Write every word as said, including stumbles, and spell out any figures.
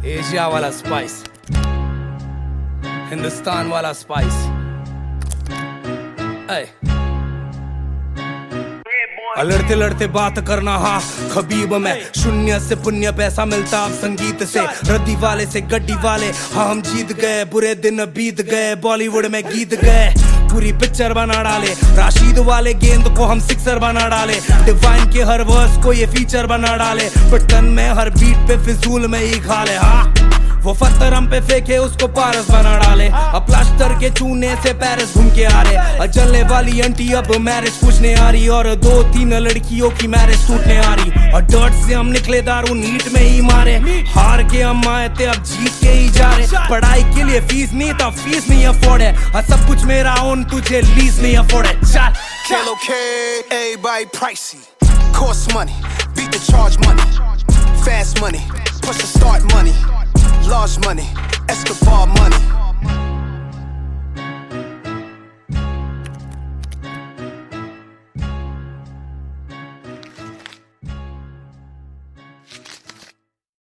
Asia वाला spice, Hindustan वाला spice. लड़ते लड़ते बात करना हाँ खबीब में, शून्य से पुण्य पैसा मिलता अब संगीत से। रद्दी वाले से गड्डी वाले हाँ हम जीत गए, बुरे दिन बीत गए, बॉलीवुड में गीत गए, पूरी पिक्चर बना डाले। राशिद वाले गेंद को हम सिक्सर बना डाले, डिवाइन के हर वर्स को ये फीचर बना डाले। बटन में हर बीट पे फिजूल में ही खा ले हाँ, वो पत्थर हम पे फेंके उसको पारस बना डाले। अब प्लास्टर के चूने से पेरिस घूम के आ रहे, जलने वाली आंटी अब मैरिज पूछने आ रही, और दो तीन लड़कियों की मैरिज टूटने आ रही। और डर्ट से हम निकले दारू नीट में ही मारे, हार के हम आए थे अब जीत के ही जा रहे। पढ़ाई के लिए फीस नहीं था, फीस नहीं अफोर्ड है, सब कुछ मेरा ओन तुझे लीज नहीं अफोर्ड है। चल Kilo K, everybody pricey, cost money, beat the charge money, fast money, push the start money, large money, Escobar money.